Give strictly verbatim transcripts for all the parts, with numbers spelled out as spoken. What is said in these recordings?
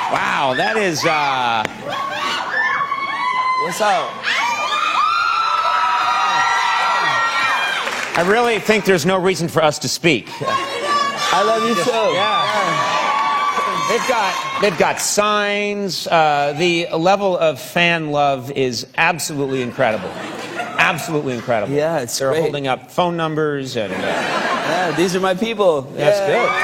Wow, that is, uh... What's up? I really think there's no reason for us to speak. I love you too. Yeah. They've got, they've got signs. Uh, the level of fan love is absolutely incredible. Absolutely incredible. Yeah, it's They're great. holding up phone numbers and... Uh, Yeah, these are my people. that's yeah. good.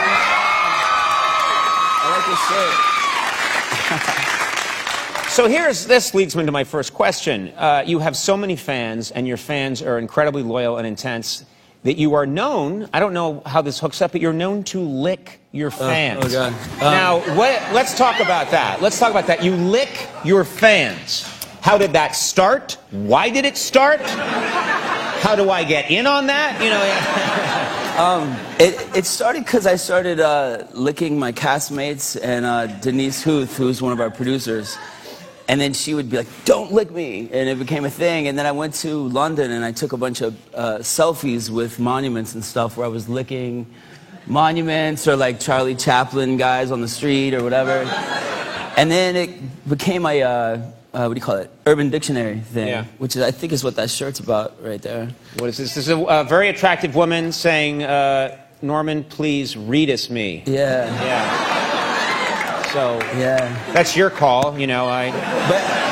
I like this shirt. So here's, this leads me to my first question. Uh, you have so many fans, and your fans are incredibly loyal and intense, that you are known, I don't know how this hooks up, but you're known to lick your fans. oh, God. Um, now, what, let's talk about that. Let's talk about that. You lick your fans. How did that start? Why did it start? How do I get in on that? You know. um, it, it started because I started uh, licking my castmates and uh, Denise Huth, who's one of our producers. And then she would be like, don't lick me. And it became a thing. And then I went to London and I took a bunch of uh, selfies with monuments and stuff where I was licking monuments or like Charlie Chaplin guys on the street or whatever. And then it became a, uh, uh, what do you call it, Urban Dictionary thing. Yeah. Which is, I think is what that shirt's about right there. What is this? This is a, a very attractive woman saying, uh, Norman, please read us me. Yeah. Yeah. So Yeah. that's your call, you know. I. But